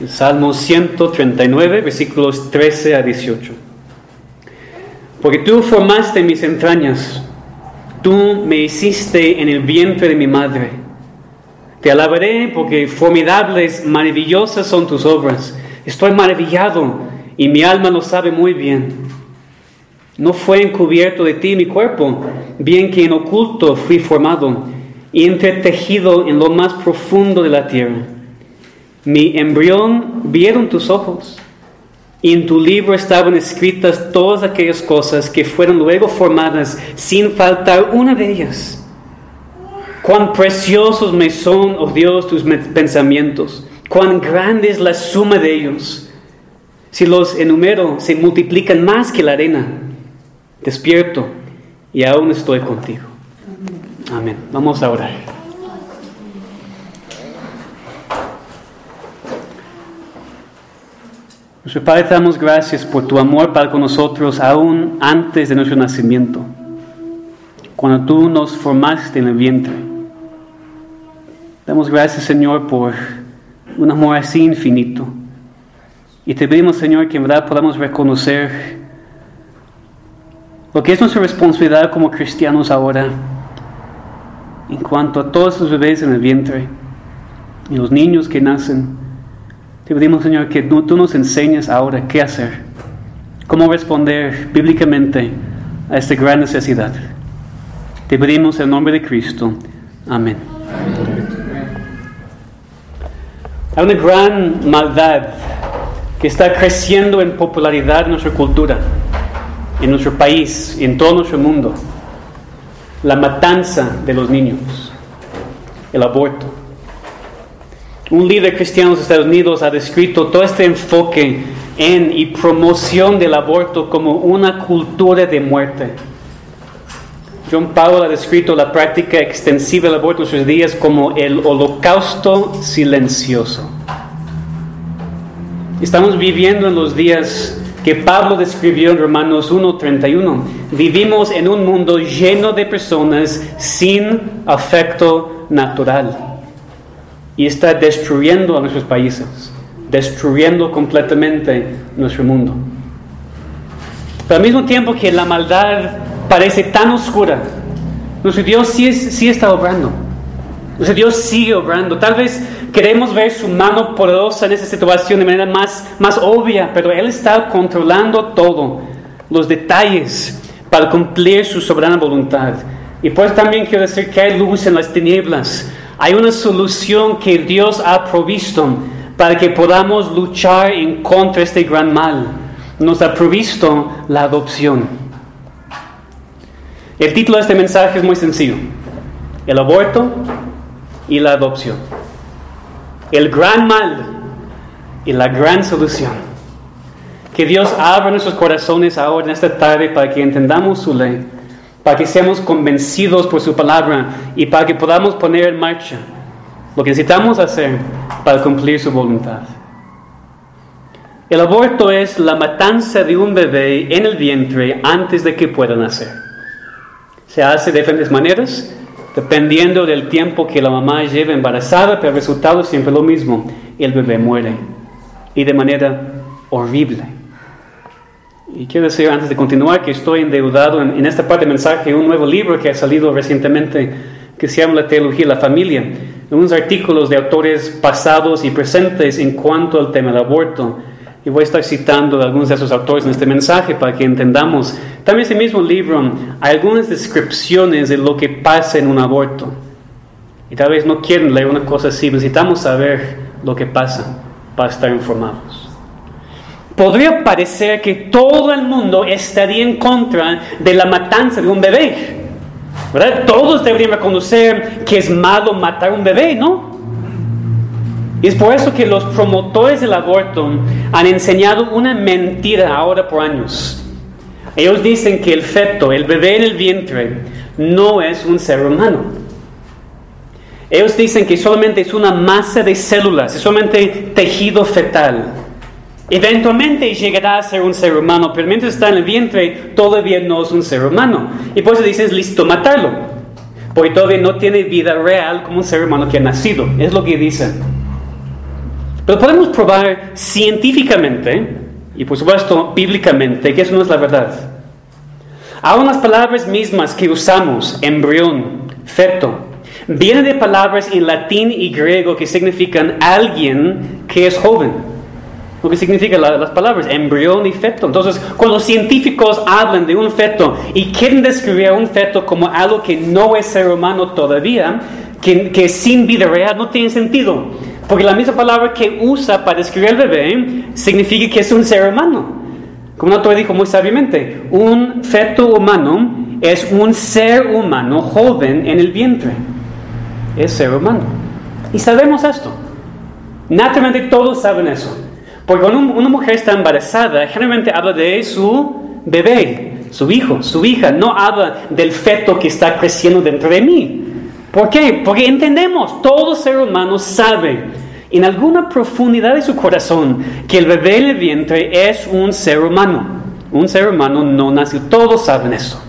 El Salmo 139, versículos 13 a 18. Porque tú formaste mis entrañas, tú me hiciste en el vientre de mi madre. Te alabaré porque formidables, maravillosas son tus obras. Estoy maravillado y mi alma lo sabe muy bien. No fue encubierto de ti mi cuerpo, bien que en oculto fui formado y entretejido en lo más profundo de la tierra. Mi embrión vieron tus ojos, y en tu libro estaban escritas todas aquellas cosas que fueron luego formadas sin faltar una de ellas. Cuán preciosos me son, oh Dios, tus pensamientos, cuán grande es la suma de ellos. Si los enumero, se multiplican más que la arena. Despierto y aún estoy contigo. Amén. Vamos a orar. Nuestro Padre, te damos gracias por tu amor para con nosotros aún antes de nuestro nacimiento, cuando tú nos formaste en el vientre. Damos gracias, Señor, por un amor así infinito. Y te pedimos, Señor, que en verdad podamos reconocer lo que es nuestra responsabilidad como cristianos ahora, en cuanto a todos los bebés en el vientre y los niños que nacen. Te pedimos, Señor, que tú nos enseñes ahora qué hacer, cómo responder bíblicamente a esta gran necesidad. Te pedimos en el nombre de Cristo. Amén. Hay una gran maldad que está creciendo en popularidad en nuestra cultura, en nuestro país, en todo nuestro mundo. La matanza de los niños, el aborto. Un líder cristiano de los Estados Unidos ha descrito todo este enfoque en y promoción del aborto como una cultura de muerte. John Powell ha descrito la práctica extensiva del aborto en sus días como el holocausto silencioso. Estamos viviendo en los días que Pablo describió en Romanos 1:31. Vivimos en un mundo lleno de personas sin afecto natural. Y está destruyendo a nuestros países, destruyendo completamente nuestro mundo. Pero al mismo tiempo que la maldad parece tan oscura, nuestro Dios sí está obrando. Nuestro Dios sigue obrando. Tal vez queremos ver su mano poderosa en esa situación de manera más obvia, pero Él está controlando todo, los detalles, para cumplir su soberana voluntad. Y pues también quiero decir que hay luz en las tinieblas. Hay una solución que Dios ha provisto para que podamos luchar en contra de este gran mal. Nos ha provisto la adopción. El título de este mensaje es muy sencillo: el aborto y la adopción. El gran mal y la gran solución. Que Dios abra nuestros corazones ahora en esta tarde para que entendamos su ley, para que seamos convencidos por su palabra y para que podamos poner en marcha lo que necesitamos hacer para cumplir su voluntad. El aborto es la matanza de un bebé en el vientre antes de que pueda nacer. Se hace de diferentes maneras, dependiendo del tiempo que la mamá lleva embarazada, pero el resultado es siempre lo mismo: el bebé muere, y de manera horrible. Y quiero decir antes de continuar que estoy endeudado en esta parte del mensaje un nuevo libro que ha salido recientemente que se llama La Teología de la Familia. Unos artículos de autores pasados y presentes en cuanto al tema del aborto. Y voy a estar citando a algunos de esos autores en este mensaje para que entendamos. También en ese mismo libro hay algunas descripciones de lo que pasa en un aborto. Y tal vez no quieren leer una cosa así. Necesitamos saber lo que pasa para estar informados. Podría parecer que todo el mundo estaría en contra de la matanza de un bebé, ¿verdad? Todos deberían reconocer que es malo matar a un bebé, ¿no? Y es por eso que los promotores del aborto han enseñado una mentira ahora por años. Ellos dicen que el feto, el bebé en el vientre, no es un ser humano. Ellos dicen que solamente es una masa de células, es solamente tejido fetal. Eventualmente llegará a ser un ser humano, pero mientras está en el vientre todavía no es un ser humano. Y por eso dicen, es listo matarlo, porque todavía no tiene vida real como un ser humano que ha nacido. Es lo que dicen. Pero podemos probar científicamente y por supuesto bíblicamente que eso no es la verdad. Aún las palabras mismas que usamos, embrión, feto, vienen de palabras en latín y griego que significan alguien que es joven. Lo que significan las palabras embrión y feto. Entonces, cuando los científicos hablan de un feto y quieren describir a un feto como algo que no es ser humano todavía, que es sin vida real, no tiene sentido. Porque la misma palabra que usa para describir al bebé significa que es un ser humano. Como un autor dijo muy sabiamente, un feto humano es un ser humano joven en el vientre. Es ser humano. Y sabemos esto. Naturalmente todos saben eso. Porque cuando una mujer está embarazada, generalmente habla de su bebé, su hijo, su hija. No habla del feto que está creciendo dentro de mí. ¿Por qué? Porque entendemos, todo ser humano sabe en alguna profundidad de su corazón que el bebé en el vientre es un ser humano. Un ser humano no nació. Todos saben eso.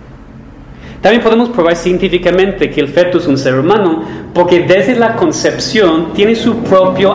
También podemos probar científicamente que el feto es un ser humano porque desde la concepción tiene su propio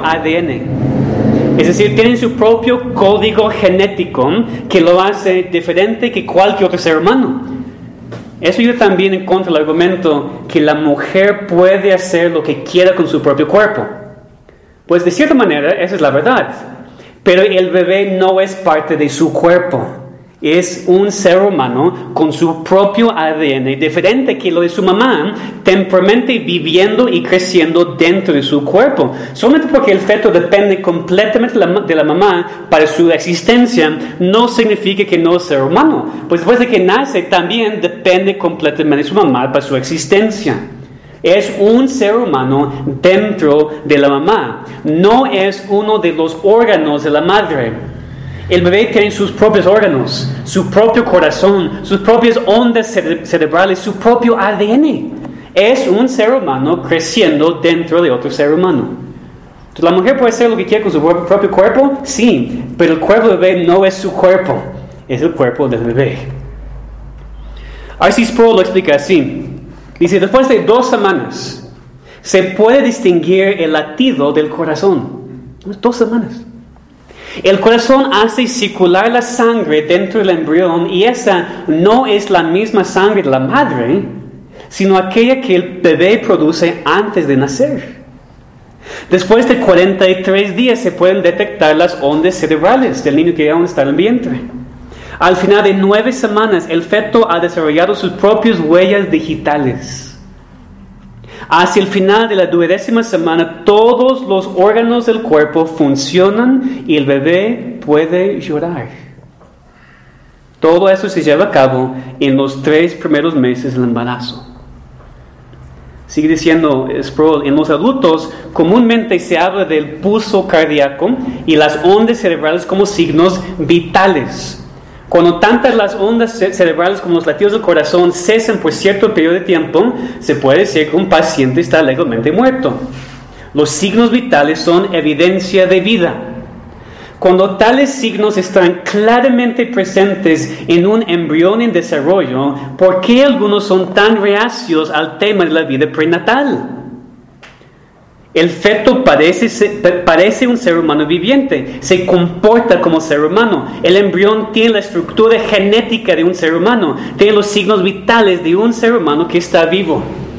ADN. Es decir, tiene su propio código genético que lo hace diferente que cualquier otro ser humano. Eso ayuda también en contra del argumento que la mujer puede hacer lo que quiera con su propio cuerpo. Pues de cierta manera, esa es la verdad. Pero el bebé no es parte de su cuerpo. Es un ser humano con su propio ADN, diferente que lo de su mamá, temporalmente viviendo y creciendo dentro de su cuerpo. Solamente porque el feto depende completamente de la mamá para su existencia, no significa que no es ser humano. Pues después de que nace, también depende completamente de su mamá para su existencia. Es un ser humano dentro de la mamá. No es uno de los órganos de la madre. El bebé tiene sus propios órganos, su propio corazón, sus propias ondas cerebrales, su propio ADN. Es un ser humano creciendo dentro de otro ser humano. Entonces, ¿la mujer puede hacer lo que quiere con su propio cuerpo? Sí, pero el cuerpo del bebé no es su cuerpo, es el cuerpo del bebé. R.C. Sproul lo explica así. Dice, después de 2 semanas, se puede distinguir el latido del corazón. 2 semanas. El corazón hace circular la sangre dentro del embrión y esa no es la misma sangre de la madre, sino aquella que el bebé produce antes de nacer. Después de 43 días se pueden detectar las ondas cerebrales del niño que aún está en el vientre. Al final de 9 semanas, el feto ha desarrollado sus propias huellas digitales. Hacia el final de la 12ª semana, todos los órganos del cuerpo funcionan y el bebé puede llorar. Todo eso se lleva a cabo en los 3 primeros meses del embarazo. Sigue diciendo Sproul, en los adultos comúnmente se habla del pulso cardíaco y las ondas cerebrales como signos vitales. Cuando tantas las ondas cerebrales como los latidos del corazón cesan por cierto periodo de tiempo, se puede decir que un paciente está legalmente muerto. Los signos vitales son evidencia de vida. Cuando tales signos están claramente presentes en un embrión en desarrollo, ¿por qué algunos son tan reacios al tema de la vida prenatal? El feto parece un ser humano viviente, se comporta como ser humano. El embrión tiene la estructura genética de un ser humano, tiene los signos vitales de un ser humano que está vivo.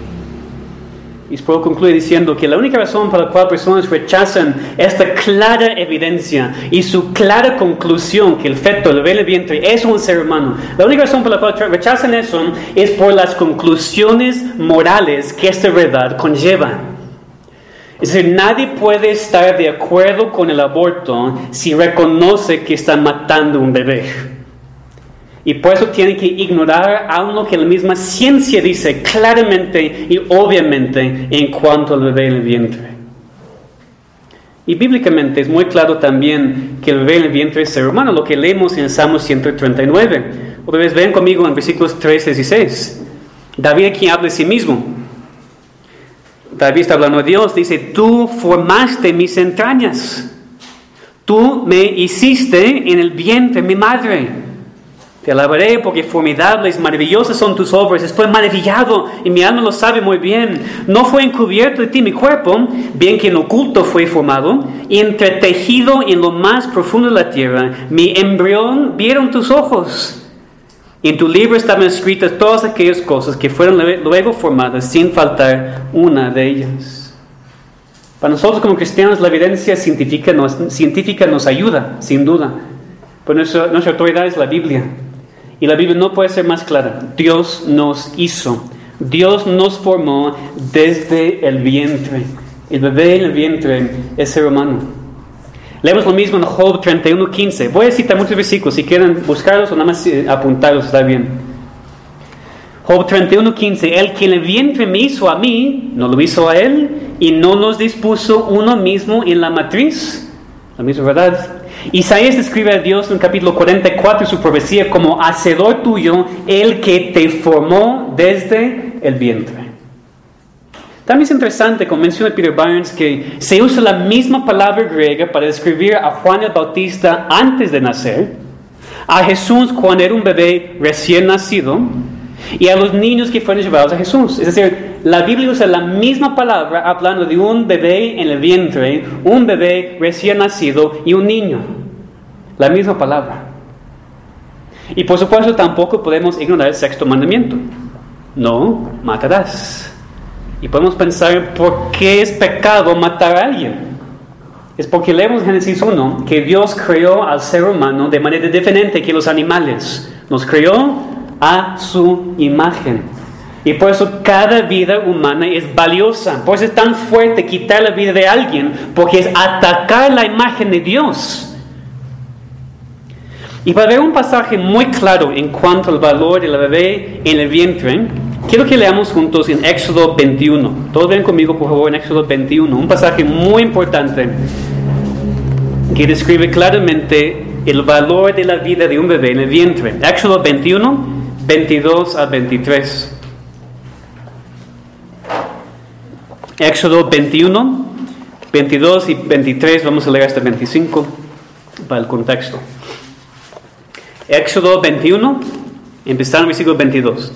Y Sproul concluye diciendo que la única razón por la cual personas rechazan esta clara evidencia y su clara conclusión que el feto, el bebé en el vientre, es un ser humano, la única razón por la cual rechazan eso es por las conclusiones morales que esta verdad conlleva. Es decir, nadie puede estar de acuerdo con el aborto si reconoce que están matando un bebé. Y por eso tiene que ignorar algo que la misma ciencia dice claramente y obviamente en cuanto al bebé en el vientre. Y bíblicamente es muy claro también que el bebé en el vientre es ser humano, lo que leemos en Salmo 139. Otra vez ven conmigo en versículos 3 y 16. David aquí habla de sí mismo. David está hablando de Dios, dice, tú formaste mis entrañas, tú me hiciste en el vientre, mi madre. Te alabaré porque formidables, maravillosas son tus obras. Estoy maravillado y mi alma lo sabe muy bien. No fue encubierto de ti mi cuerpo, bien que en oculto fue formado, y entretejido en lo más profundo de la tierra. Mi embrión vieron tus ojos. Y en tu libro estaban escritas todas aquellas cosas que fueron luego formadas, sin faltar una de ellas. Para nosotros como cristianos la evidencia científica nos ayuda, sin duda. Pero nuestra autoridad es la Biblia. Y la Biblia no puede ser más clara. Dios nos hizo. Dios nos formó desde el vientre. El bebé en el vientre es ser humano. Leemos lo mismo en Job 31:15. Voy a citar muchos versículos. Si quieren buscarlos o nada más apuntarlos, está bien. Job 31:15. El que en el vientre me hizo a mí, no lo hizo a él, y no nos dispuso uno mismo en la matriz. La misma verdad. Isaías describe a Dios en el capítulo 44 su profecía como hacedor tuyo, el que te formó desde el vientre. También es interesante, como menciona Peter Barnes, que se usa la misma palabra griega para describir a Juan el Bautista antes de nacer, a Jesús cuando era un bebé recién nacido, y a los niños que fueron llevados a Jesús. Es decir, la Biblia usa la misma palabra hablando de un bebé en el vientre, un bebé recién nacido y un niño. La misma palabra. Y por supuesto tampoco podemos ignorar el sexto mandamiento. No matarás. Y podemos pensar, ¿por qué es pecado matar a alguien? Es porque leemos en Génesis 1 que Dios creó al ser humano de manera diferente que los animales. Nos creó a su imagen. Y por eso cada vida humana es valiosa. Por eso es tan fuerte quitar la vida de alguien, porque es atacar la imagen de Dios. Y para ver un pasaje muy claro en cuanto al valor del bebé en el vientre, quiero que leamos juntos en Éxodo 21. Todos ven conmigo, por favor, en Éxodo 21. Un pasaje muy importante que describe claramente el valor de la vida de un bebé en el vientre. Éxodo 21, 22 a 23. Éxodo 21, 22 y 23, vamos a leer hasta 25 para el contexto. Éxodo 21, empezando en el versículo 22.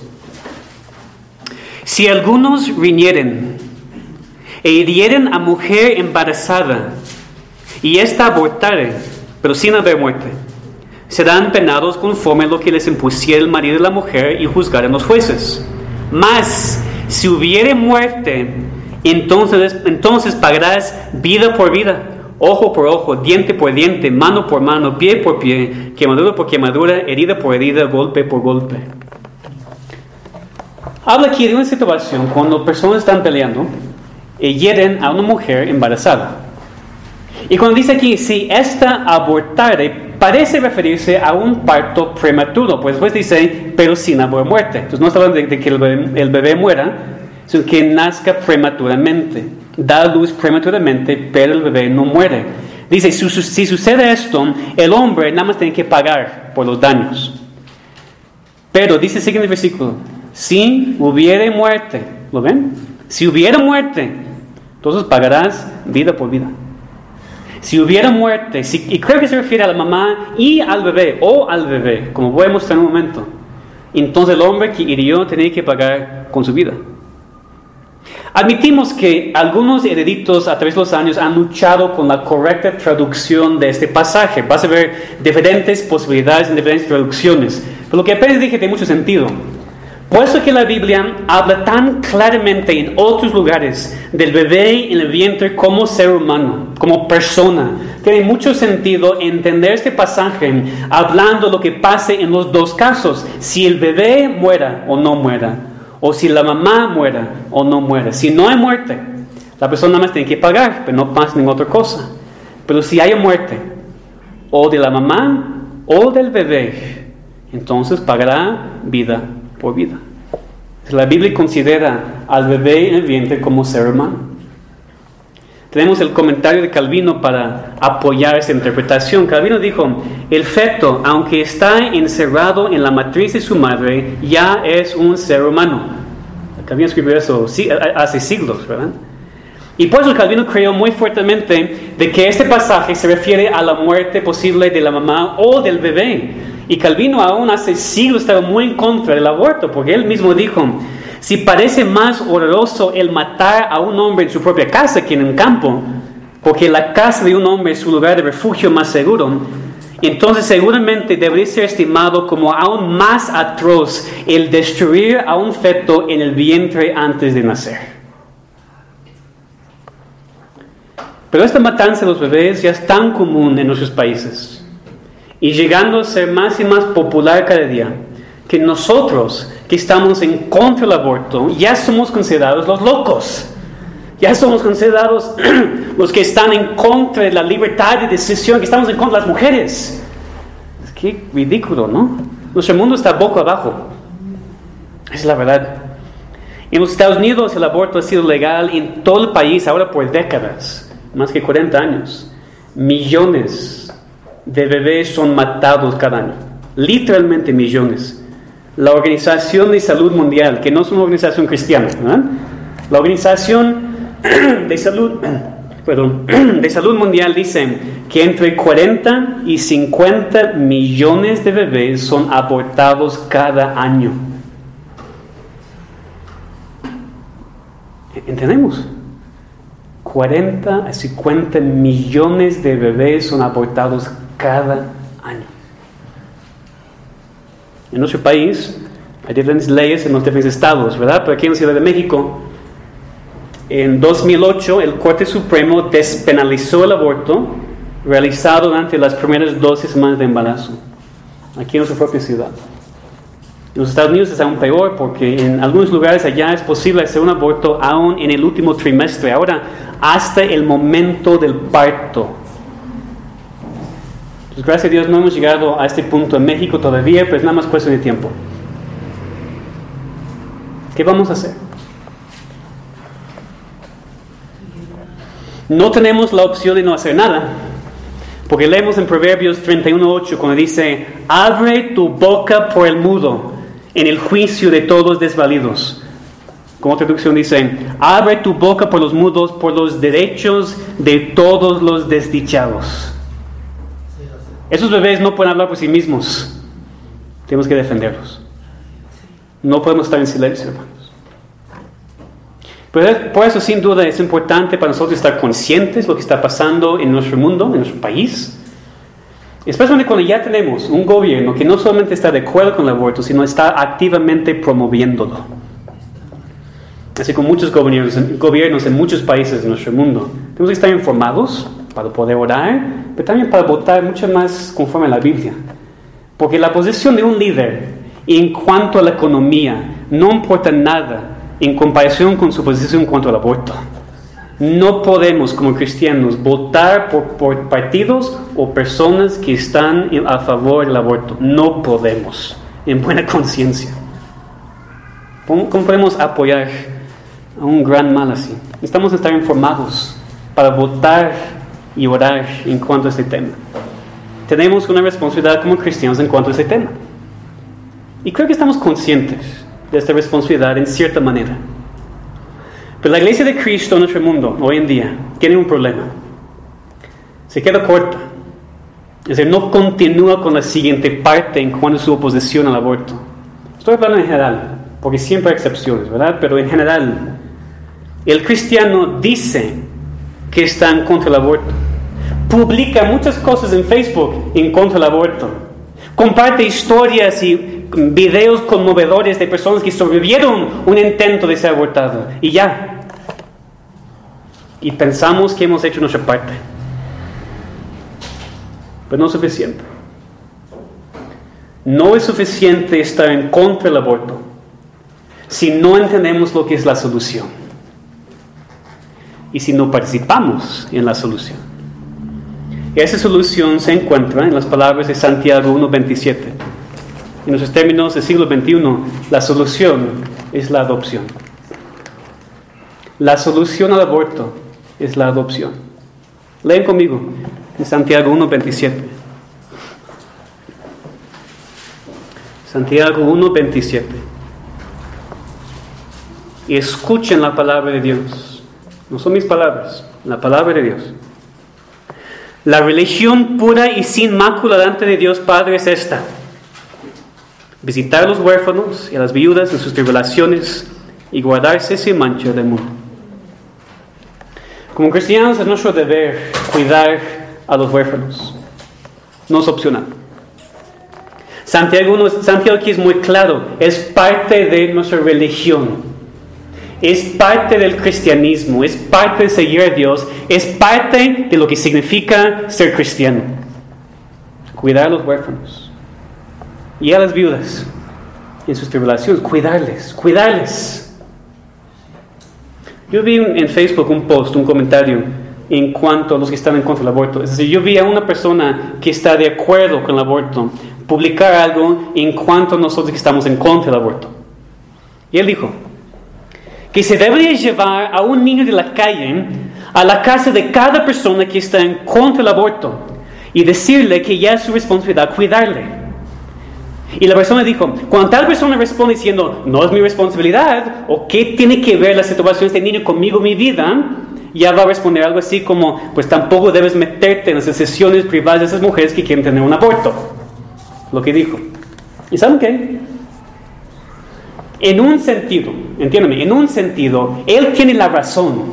Si algunos riñeren e hirieren a mujer embarazada y ésta abortare, pero sin haber muerte, serán penados conforme a lo que les impusiera el marido de la mujer y juzgaren los jueces. Mas si hubiere muerte, entonces pagarás vida por vida, ojo por ojo, diente por diente, mano por mano, pie por pie, quemadura por quemadura, herida por herida, golpe por golpe. Habla aquí de una situación cuando personas están peleando y hieren a una mujer embarazada. Y cuando dice aquí, si esta abortare, parece referirse a un parto prematuro, pues después dice, pero sin haber muerte. Entonces no está hablando de que el bebé muera, sino que nazca prematuramente, da a luz prematuramente, pero el bebé no muere. Dice, si sucede esto, el hombre nada más tiene que pagar por los daños. Pero dice el siguiente versículo, si hubiere muerte, ¿lo ven? Si hubiera muerte, entonces pagarás vida por vida. Si hubiera muerte, y creo que se refiere a la mamá y al bebé, o al bebé, como voy a mostrar en un momento, entonces el hombre que hirió tenía que pagar con su vida. Admitimos que algunos eruditos a través de los años han luchado con la correcta traducción de este pasaje. Vas a ver diferentes posibilidades en diferentes traducciones. Pero lo que apenas dije tiene mucho sentido. Puesto que la Biblia habla tan claramente en otros lugares del bebé en el vientre como ser humano, como persona, tiene mucho sentido entender este pasaje hablando de lo que pase en los dos casos. Si el bebé muera o no muera, o si la mamá muera o no muera. Si no hay muerte, la persona nada más tiene que pagar, pero no pasa ninguna otra cosa. Pero si hay muerte, o de la mamá o del bebé, entonces pagará vida por vida. La Biblia considera al bebé en el vientre como ser humano. Tenemos el comentario de Calvino para apoyar esta interpretación. Calvino dijo, el feto, aunque está encerrado en la matriz de su madre, ya es un ser humano. Calvino escribió eso hace siglos, ¿verdad? Y por eso Calvino creyó muy fuertemente de que este pasaje se refiere a la muerte posible de la mamá o del bebé. Y Calvino aún hace siglos estaba muy en contra del aborto, porque él mismo dijo, si parece más horroroso el matar a un hombre en su propia casa que en un campo, porque la casa de un hombre es su lugar de refugio más seguro, entonces seguramente debería ser estimado como aún más atroz el destruir a un feto en el vientre antes de nacer. Pero esta matanza de los bebés ya es tan común en nuestros países y llegando a ser más y más popular cada día, que nosotros que estamos en contra del aborto ya somos considerados los locos. Ya somos considerados los que están en contra de la libertad de decisión, que estamos en contra de las mujeres. Es que ridículo, ¿no? Nuestro mundo está boca abajo. Es la verdad. En los Estados Unidos el aborto ha sido legal en todo el país ahora por décadas, más que 40 años. Millones de bebés son matados cada año. Literalmente millones. La Organización de Salud Mundial, que no es una organización cristiana, ¿verdad? La Organización de Salud Mundial dice que entre 40 y 50 millones de bebés son abortados cada año. ¿Entendemos? 40 a 50 millones de bebés son abortados cada año. En nuestro país hay diferentes leyes en los diferentes estados, ¿verdad? Pero aquí en la Ciudad de México, en 2008, el Corte Supremo despenalizó el aborto realizado durante las primeras 12 semanas de embarazo, aquí en nuestra propia ciudad. En los Estados Unidos es aún peor porque en algunos lugares allá es posible hacer un aborto aún en el último trimestre, ahora hasta el momento del parto. Pues gracias a Dios no hemos llegado a este punto en México todavía, pero es nada más cuestión de tiempo. ¿Qué vamos a hacer? No tenemos la opción de no hacer nada, porque leemos en Proverbios 31:8 cuando dice: abre tu boca por el mudo en el juicio de todos desvalidos. Como traducción dice: abre tu boca por los mudos, por los derechos de todos los desdichados. Esos bebés no pueden hablar por sí mismos. Tenemos que defenderlos. No podemos estar en silencio, hermanos. Pero por eso, sin duda, es importante para nosotros estar conscientes de lo que está pasando en nuestro mundo, en nuestro país. Especialmente cuando ya tenemos un gobierno que no solamente está de acuerdo con el aborto, sino está activamente promoviéndolo. Así como muchos gobiernos en muchos países de nuestro mundo. Tenemos que estar informados para poder orar, pero también para votar mucho más conforme a la Biblia. Porque la posición de un líder en cuanto a la economía no importa nada en comparación con su posición en cuanto al aborto. No podemos, como cristianos, votar por partidos o personas que están a favor del aborto. No podemos, en buena conciencia. ¿Cómo podemos apoyar a un gran mal así? Necesitamos estar informados para votar y orar en cuanto a este tema. Tenemos una responsabilidad como cristianos en cuanto a este tema. Y creo que estamos conscientes de esta responsabilidad en cierta manera. Pero la iglesia de Cristo en nuestro mundo hoy en día tiene un problema. Se queda corta. Es decir, no continúa con la siguiente parte en cuanto a su oposición al aborto. Estoy hablando en general, porque siempre hay excepciones, ¿verdad? Pero en general, el cristiano dice que está en contra del aborto. Publica muchas cosas en Facebook en contra del aborto. Comparte historias y videos conmovedores de personas que sobrevivieron un intento de ser abortado. Y ya. Y pensamos que hemos hecho nuestra parte. Pero no es suficiente. No es suficiente estar en contra del aborto si no entendemos lo que es la solución. Y si no participamos en la solución. Esa solución se encuentra en las palabras de Santiago 1:27. En nuestros términos del siglo XXI, la solución es la adopción. La solución al aborto es la adopción. Leen conmigo en Santiago 1:27. Santiago 1:27. Y escuchen la palabra de Dios. No son mis palabras, la palabra de Dios. La religión pura y sin mácula delante de Dios Padre es esta: visitar a los huérfanos y a las viudas en sus tribulaciones y guardarse sin mancha del mundo. Como cristianos es nuestro deber cuidar a los huérfanos. No es opcional. Santiago aquí es muy claro, es parte de nuestra religión, es parte del cristianismo, es parte de seguir a Dios, es parte de lo que significa ser cristiano. Cuidar a los huérfanos y a las viudas en sus tribulaciones, cuidarles. Yo vi en Facebook un post, un comentario en cuanto a los que están en contra del aborto. Es decir, yo vi a una persona que está de acuerdo con el aborto publicar algo en cuanto a nosotros que estamos en contra del aborto. Y él dijo que se debería llevar a un niño de la calle a la casa de cada persona que está en contra del aborto y decirle que ya es su responsabilidad cuidarle. Y la persona dijo, cuando tal persona responde diciendo, no es mi responsabilidad, o qué tiene que ver la situación de este niño conmigo, mi vida, ya va a responder algo así como, pues tampoco debes meterte en las decisiones privadas de esas mujeres que quieren tener un aborto. Lo que dijo. ¿Y saben qué? En un sentido, entiéndame, él tiene la razón.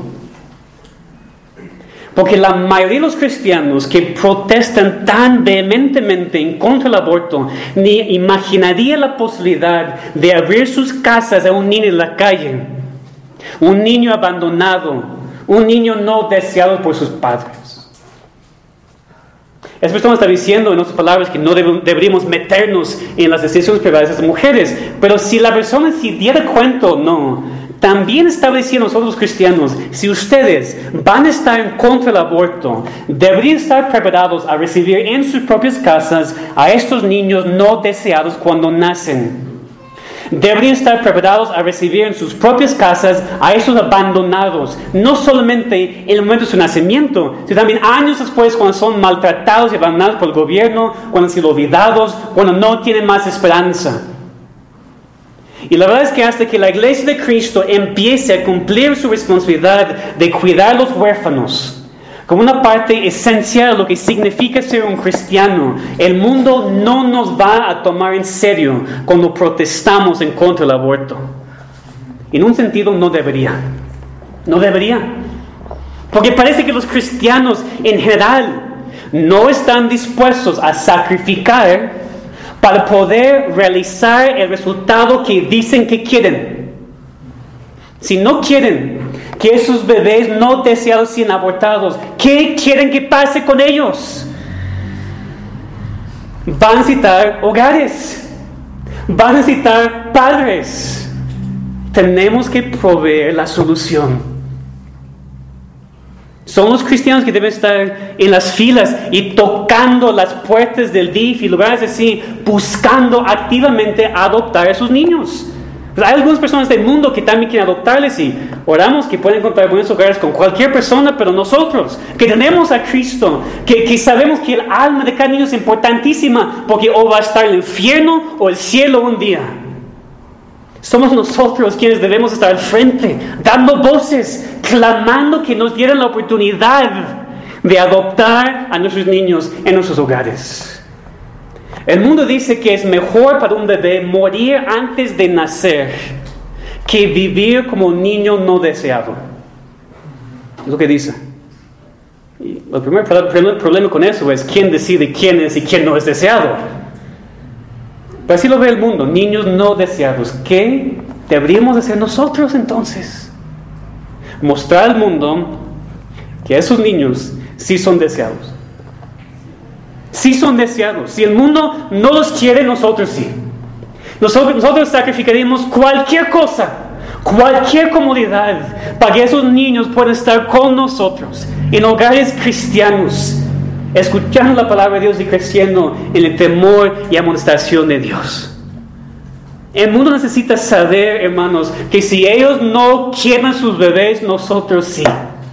Porque la mayoría de los cristianos que protestan tan vehementemente en contra del aborto ni imaginaría la posibilidad de abrir sus casas a un niño en la calle, un niño abandonado, un niño no deseado por sus padres. Esa persona está diciendo en otras palabras que no deberíamos meternos en las decisiones privadas de esas mujeres, pero si la persona se diera cuenta o no, también está diciendo nosotros los cristianos, si ustedes van a estar en contra del aborto, deberían estar preparados a recibir en sus propias casas a estos niños no deseados cuando nacen. Deberían estar preparados a recibir en sus propias casas a estos abandonados, no solamente en el momento de su nacimiento, sino también años después cuando son maltratados y abandonados por el gobierno, cuando han sido olvidados, cuando no tienen más esperanza. Y la verdad es que hasta que la iglesia de Cristo empiece a cumplir su responsabilidad de cuidar a los huérfanos, como una parte esencial de lo que significa ser un cristiano, el mundo no nos va a tomar en serio cuando protestamos en contra del aborto. En un sentido no debería. Porque parece que los cristianos en general no están dispuestos a sacrificar para poder realizar el resultado que dicen que quieren. Si no quieren que esos bebés no deseados sean abortados, ¿qué quieren que pase con ellos? Van a necesitar hogares, van a necesitar padres. Tenemos que proveer la solución. Son los cristianos que deben estar en las filas y tocando las puertas del DIF y lugares así, buscando activamente adoptar a sus niños. Pues hay algunas personas del mundo que también quieren adoptarles y oramos que pueden encontrar buenos hogares con cualquier persona, pero nosotros, que tenemos a Cristo, que sabemos que el alma de cada niño es importantísima, porque o va a estar el infierno o el cielo un día. Somos nosotros quienes debemos estar al frente, dando voces, clamando que nos dieran la oportunidad de adoptar a nuestros niños en nuestros hogares. El mundo dice que es mejor para un bebé morir antes de nacer que vivir como un niño no deseado. Es lo que dice. Y el primer problema con eso es quién decide quién es y quién no es deseado. Pero así lo ve el mundo, niños no deseados. ¿Qué deberíamos hacer nosotros entonces? Mostrar al mundo que esos niños sí son deseados. Sí son deseados. Si el mundo no los quiere, nosotros sí. Nosotros sacrificaríamos cualquier cosa, cualquier comodidad para que esos niños puedan estar con nosotros en hogares cristianos, escuchando la palabra de Dios y creciendo en el temor y amonestación de Dios. El mundo necesita saber, hermanos, que si ellos no quieren a sus bebés, nosotros sí.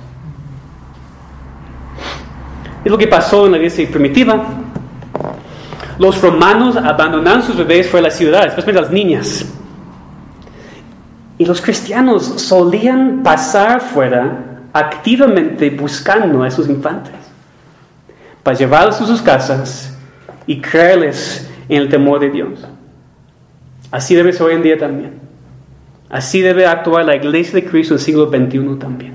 Es lo que pasó en la iglesia primitiva. Los romanos abandonaron sus bebés fuera de la ciudad, especialmente las niñas. Y los cristianos solían pasar fuera activamente buscando a esos infantes para llevarlos a sus casas y creerles en el temor de Dios. Así debe ser hoy en día también. Así debe actuar la iglesia de Cristo en el siglo XXI también.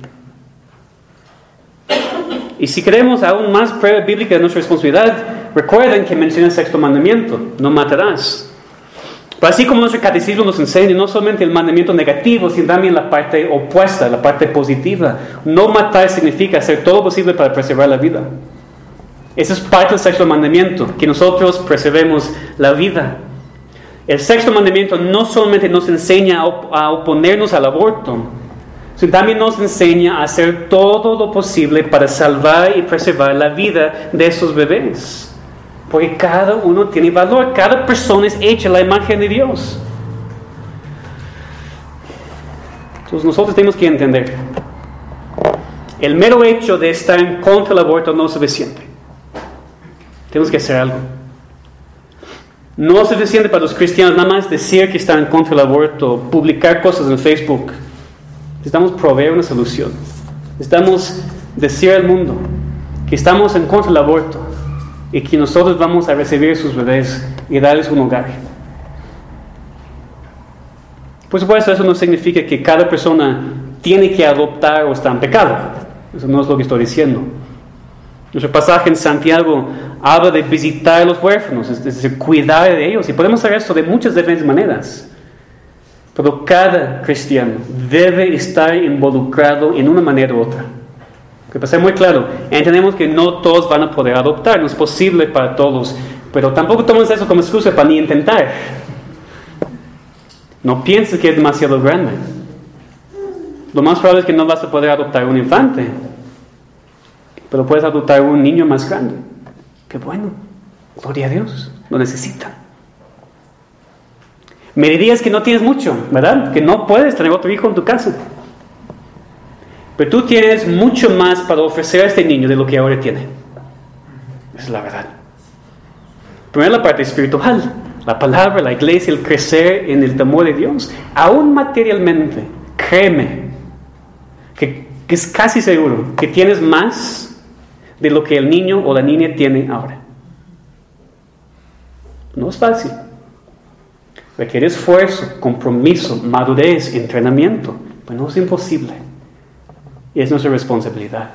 Y si queremos aún más prueba bíblica de nuestra responsabilidad, recuerden que menciona el sexto mandamiento: no matarás. Pero así como nuestro catecismo nos enseña, no solamente el mandamiento negativo, sino también la parte opuesta, la parte positiva. No matar significa hacer todo posible para preservar la vida. Esa es parte del sexto mandamiento, que nosotros preservemos la vida. El sexto mandamiento no solamente nos enseña a oponernos al aborto, sino también nos enseña a hacer todo lo posible para salvar y preservar la vida de esos bebés. Porque cada uno tiene valor, cada persona es hecha a la imagen de Dios. Entonces nosotros tenemos que entender, el mero hecho de estar en contra del aborto no es suficiente. Tenemos que hacer algo. No es suficiente para los cristianos nada más decir que están en contra del aborto, publicar cosas en Facebook. Necesitamos proveer una solución. Necesitamos decir al mundo que estamos en contra del aborto y que nosotros vamos a recibir a sus bebés y darles un hogar. Por supuesto, eso no significa que cada persona tiene que adoptar o está en pecado. Eso no es lo que estoy diciendo. Nuestro pasaje en Santiago habla de visitar a los huérfanos, es decir, cuidar de ellos. Y podemos hacer esto de muchas diferentes maneras. Pero cada cristiano debe estar involucrado en una manera u otra. Que para ser muy claro, entendemos que no todos van a poder adoptar, no es posible para todos, pero tampoco tomemos eso como excusa para ni intentar. No pienses que es demasiado grande. Lo más probable es que no vas a poder adoptar un infante, pero puedes adoptar un niño más grande. Qué bueno, gloria a Dios, lo necesitan. Me dirías que no tienes mucho, ¿verdad? Que no puedes tener otro hijo en tu casa. Pero tú tienes mucho más para ofrecer a este niño de lo que ahora tiene. Esa es la verdad. Primero la parte espiritual, la palabra, la iglesia, el crecer en el temor de Dios. Aún materialmente, créeme, que es casi seguro que tienes más de lo que el niño o la niña tiene ahora. No es fácil. Requiere esfuerzo, compromiso, madurez, entrenamiento. Pero no es imposible. Y es nuestra responsabilidad.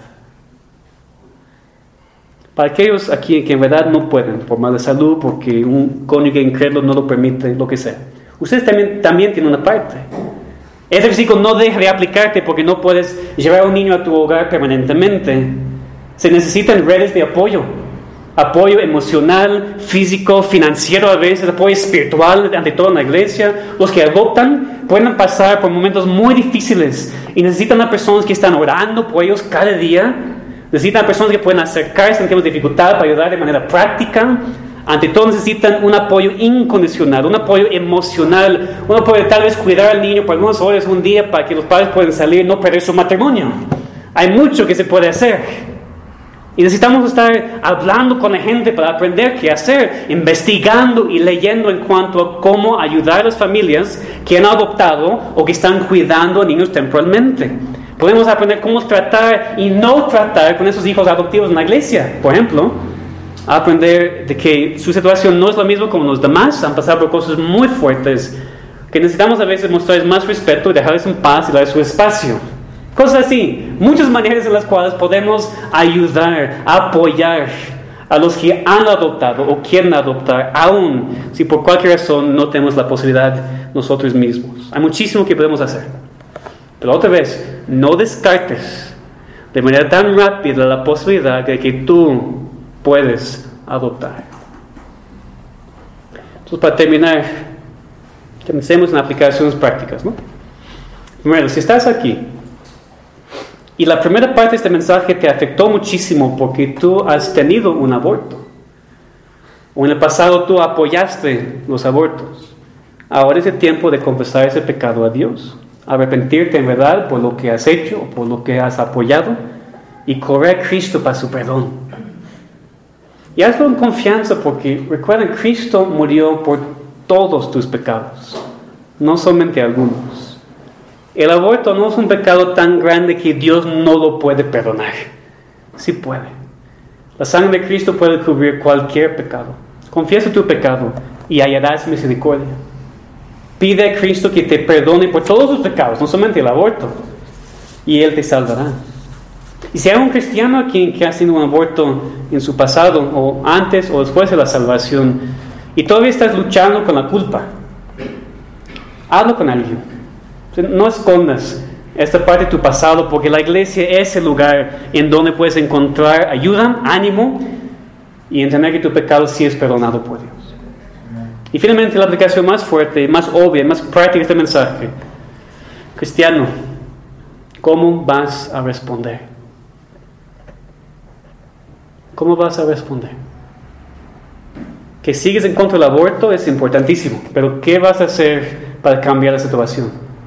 Para aquellos aquí que en verdad no pueden, por mala salud, porque un cónyuge incrédulo no lo permite, lo que sea, ustedes también tienen una parte. Ese versículo no deja de aplicarte porque no puedes llevar a un niño a tu hogar permanentemente. Se necesitan redes de apoyo. Apoyo emocional, físico, financiero a veces, apoyo espiritual, ante todo en la iglesia. Los que adoptan pueden pasar por momentos muy difíciles y necesitan a personas que están orando por ellos cada día. Necesitan a personas que pueden acercarse en tiempos de dificultad para ayudar de manera práctica. Ante todo necesitan un apoyo incondicional, un apoyo emocional. Uno puede tal vez cuidar al niño por algunas horas un día para que los padres puedan salir y no perder su matrimonio. Hay mucho que se puede hacer. Y necesitamos estar hablando con la gente para aprender qué hacer, investigando y leyendo en cuanto a cómo ayudar a las familias que han adoptado o que están cuidando a niños temporalmente. Podemos aprender cómo tratar y no tratar con esos hijos adoptivos en la iglesia, por ejemplo. Aprender de que su situación no es lo mismo como los demás, han pasado por cosas muy fuertes, que necesitamos a veces mostrarles más respeto y dejarles en paz y darles su espacio. Cosas así, muchas maneras en las cuales podemos ayudar, apoyar a los que han adoptado o quieren adoptar, aun si por cualquier razón no tenemos la posibilidad nosotros mismos. Hay muchísimo que podemos hacer. Pero otra vez, no descartes de manera tan rápida la posibilidad de que tú puedes adoptar. Entonces, para terminar, comencemos en aplicaciones prácticas, ¿no? Primero, si estás aquí y la primera parte de este mensaje te afectó muchísimo porque tú has tenido un aborto, o en el pasado tú apoyaste los abortos, ahora es el tiempo de confesar ese pecado a Dios, arrepentirte en verdad por lo que has hecho o por lo que has apoyado y correr a Cristo para su perdón. Y hazlo en confianza porque recuerden, Cristo murió por todos tus pecados, no solamente algunos. El aborto no es un pecado tan grande que Dios no lo puede perdonar. Sí puede. La sangre de Cristo puede cubrir cualquier pecado. Confiesa tu pecado y hallarás misericordia. Pide a Cristo que te perdone por todos tus pecados, no solamente el aborto, y Él te salvará. Y si hay un cristiano aquí que ha sido un aborto en su pasado, o antes o después de la salvación, y todavía estás luchando con la culpa, habla con alguien. No escondas esta parte de tu pasado, porque la iglesia es el lugar en donde puedes encontrar ayuda, ánimo, y entender que tu pecado sí es perdonado por Dios. Y finalmente la aplicación más fuerte, más obvia, más práctica de este mensaje. Cristiano, ¿cómo vas a responder? ¿Cómo vas a responder? Que sigues en contra del aborto es importantísimo, pero ¿qué vas a hacer para cambiar la situación?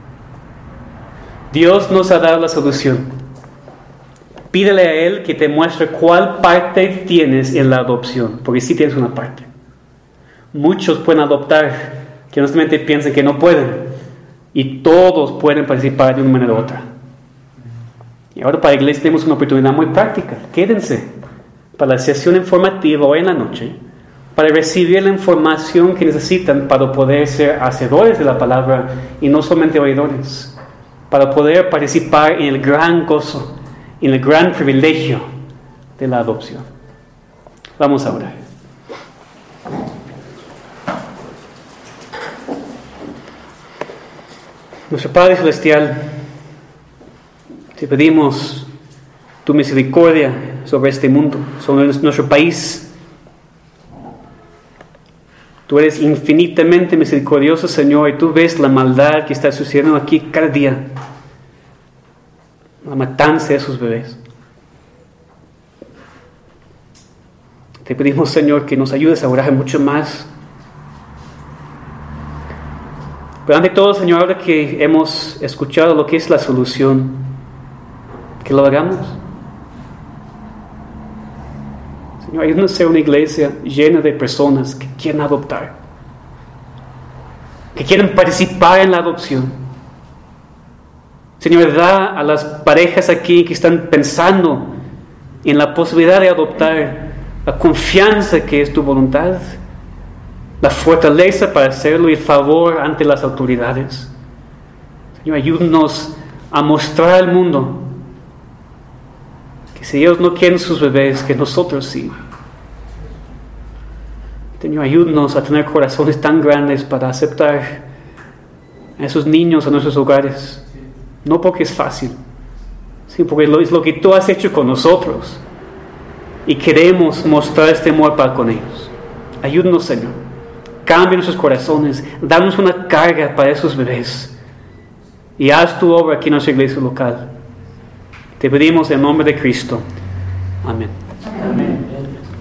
Dios nos ha dado la solución. Pídele a Él que te muestre cuál parte tienes en la adopción, porque sí tienes una parte. Muchos pueden adoptar, que honestamente piensan que no pueden, y todos pueden participar de una manera u otra. Y ahora para la iglesia tenemos una oportunidad muy práctica. Quédense para la sesión informativa hoy en la noche, para recibir la información que necesitan para poder ser hacedores de la palabra y no solamente oidores, para poder participar en el gran gozo, en el gran privilegio de la adopción. Vamos a orar. Nuestro Padre Celestial, te pedimos tu misericordia sobre este mundo, sobre nuestro país. Tú eres infinitamente misericordioso, Señor, y tú ves la maldad que está sucediendo aquí cada día. La matanza de esos bebés. Te pedimos, Señor, que nos ayudes a orar mucho más. Pero ante todo, Señor, ahora que hemos escuchado lo que es la solución, que lo hagamos. Señor, ayúdanos a ser una iglesia llena de personas que quieren adoptar, que quieren participar en la adopción. Señor, da a las parejas aquí que están pensando en la posibilidad de adoptar la confianza que es tu voluntad, la fortaleza para hacerlo y el favor ante las autoridades. Señor, ayúdanos a mostrar al mundo que si ellos no quieren sus bebés, que nosotros sí. Señor, ayúdanos a tener corazones tan grandes para aceptar a esos niños a nuestros hogares. No porque es fácil, sino porque es lo que tú has hecho con nosotros. Y queremos mostrar este amor para con ellos. Ayúdanos, Señor. Cambia nuestros corazones. Danos una carga para esos bebés. Y haz tu obra aquí en nuestra iglesia local. Te pedimos en nombre de Cristo. Amén. Amén.